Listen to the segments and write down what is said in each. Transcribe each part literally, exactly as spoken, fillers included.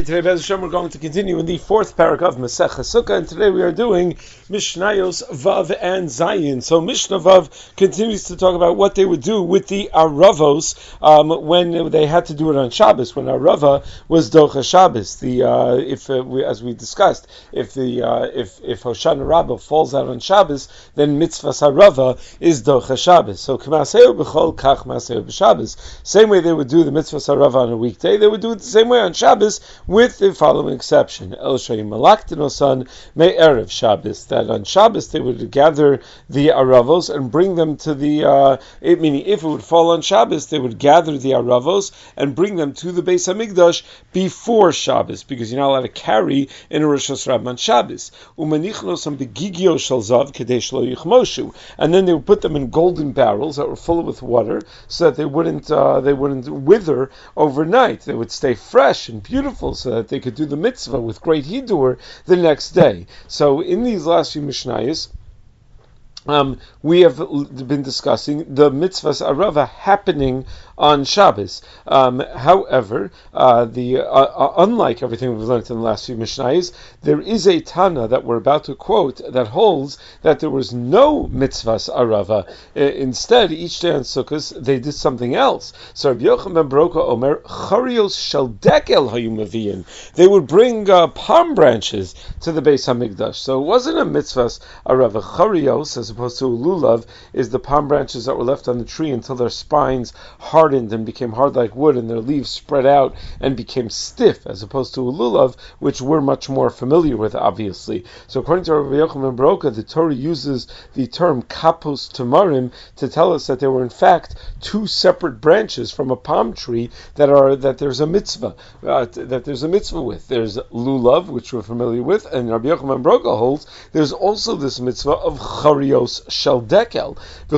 right, today Bez Hashem we're going to continue in the fourth parak of Masechah Sukkah, and today we are doing Mishnayos Vav and Zayin. So Mishnah Vav continues to talk about what they would do with the Aravos um, when they had to do it on Shabbos, when Arava was Docha Shabbos. The uh, if uh, we, as we discussed, if the uh, if if Hoshana Rabbah falls out on Shabbos, then Mitzvahs Arava is Docha Shabbos. So K'maseu b'chol kach maseu b'Shabbos. Same way they would do the Mitzvahs Arava on a weekday, they would do it the same way on Shabbos, with the following exception: El Shayim Malaktinosan Me Erev Shabbos. That on Shabbos they would gather the Aravos and bring them to the. Uh, it, meaning, if it would fall on Shabbos, they would gather the Aravos and bring them to the Beis Hamikdash before Shabbos, because you're not allowed to carry in a Rosh Hashanah on Shabbos. Umanichnosam begigio shel zav kedei shelo yichmoshu, and then they would put them in golden barrels that were full with water, so that they wouldn't uh, they wouldn't wither overnight. They would stay fresh and beautiful, so that they could do the mitzvah with great hidur the next day. So in these last few Mishnayos, Um, we have been discussing the mitzvahs arava happening on Shabbos. Um, however, uh, the uh, uh, unlike everything we've learned in the last few Mishnayos, there is a Tana that we're about to quote that holds that there was no mitzvahs arava. Uh, instead, each day on Sukkot they did something else. So Rabbi Yochanan ben Baroka Omer charios shel dekel hayu maviyin. They would bring uh, palm branches to the Beis Hamikdash. So it wasn't a mitzvahs arava. Charios, as opposed to lulav, is the palm branches that were left on the tree until their spines hardened and became hard like wood, and their leaves spread out and became stiff, as opposed to a lulav, which we're much more familiar with, obviously. So according to Rabbi Yochanan ben Baroka, the Torah uses the term kapos tamarim to tell us that there were in fact two separate branches from a palm tree that are that there's a mitzvah uh, that there's a mitzvah with. There's lulav, which we're familiar with, and Rabbi Yochanan ben Baroka holds there's also this mitzvah of charios shel dekel,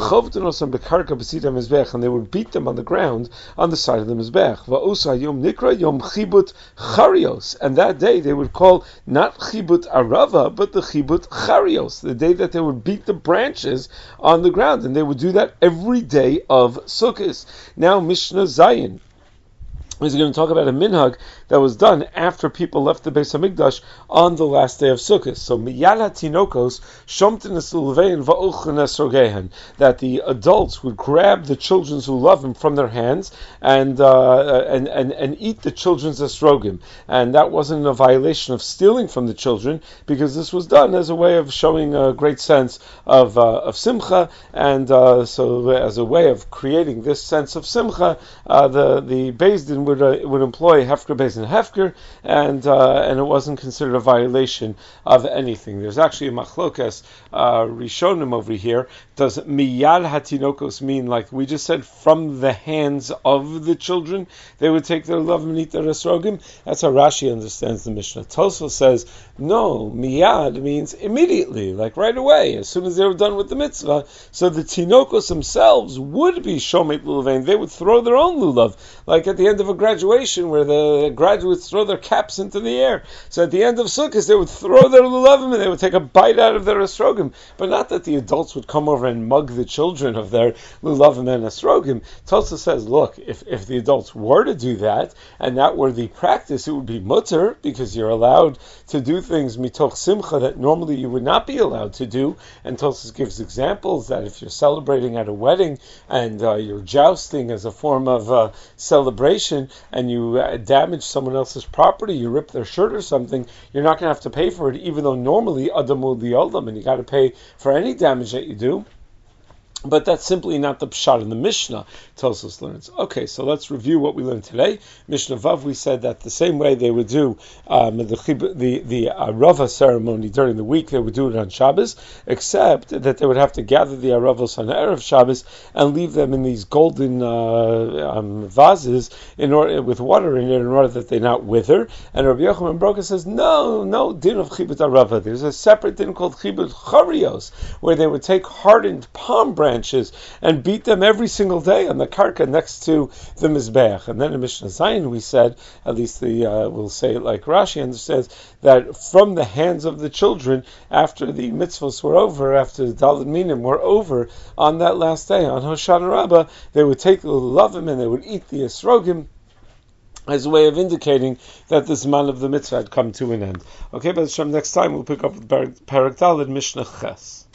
and they would beat them on the ground on the side of the mizbech. Yom nikra yom chibut charios, and that day they would call not chibut arava but the chibut charios, the day that they would beat the branches on the ground, and they would do that every day of Sukkot. Now Mishnah Zayin is going to talk about a minhag that was done after people left the Beis Hamikdash on the last day of Sukkot. So miyad hatinokos shomtin es lulvein va'ochen es rogehen, that the adults would grab the children who love him from their hands and uh, and, and and eat the children's esrogim, and that wasn't a violation of stealing from the children, because this was done as a way of showing a great sense of uh, of simcha, and uh, so as a way of creating this sense of simcha, uh, the the Beis Din would uh, would employ hefker beis and hefker, and uh, and it wasn't considered a violation of anything. There's actually a machlokas uh, rishonim over here. Does miyad hatinokos mean, like we just said, from the hands of the children they would take their love and eat their esrogim? That's how Rashi understands the Mishnah. Tosfos says no, miyad means immediately, like right away, as soon as they were done with the mitzvah. So the tinokos themselves would be shomet lulavein. They would throw their own lulav, like at the end of a graduation where the graduates throw their caps into the air. So at the end of Sukkot, they would throw their lulavim and they would take a bite out of their esrogim. But not that the adults would come over and mug the children of their lulavim and esrogim. Tosfos says, look, if, if the adults were to do that, and that were the practice, it would be mutter, because you're allowed to do things mitoch simcha that normally you would not be allowed to do. And Tosfos gives examples that if you're celebrating at a wedding and uh, you're jousting as a form of uh, celebration, and you uh, damage someone else's property, you rip their shirt or something, you're not going to have to pay for it, even though normally adamul liolam, and you got to pay for any damage that you do. But that's simply not the pshat in the Mishnah, Tosfos learns. Okay, so let's review what we learned today. Mishnah Vav, we said that the same way they would do um, the the, the Arava ceremony during the week, they would do it on Shabbos, except that they would have to gather the Aravos on Erev Shabbos and leave them in these golden uh, um, vases in order, with water in it, in order that they not wither. And Rabbi Yochanan ben Baroka says, no, no din of Chibut Arava. There's a separate din called Chibut Charios, where they would take hardened palm branches and beat them every single day on the karka next to the mizbeach. And then in Mishnah Zayin we said, at least the uh, we'll say it like Rashi understands, that from the hands of the children, after the mitzvahs were over, after the Daled Minim were over, on that last day, on Hoshana Rabbah, they would take the lavim and they would eat the esrogim, as a way of indicating that this man of the mitzvah had come to an end. Okay, but next time we'll pick up with Perek Daled Mishnah Ches.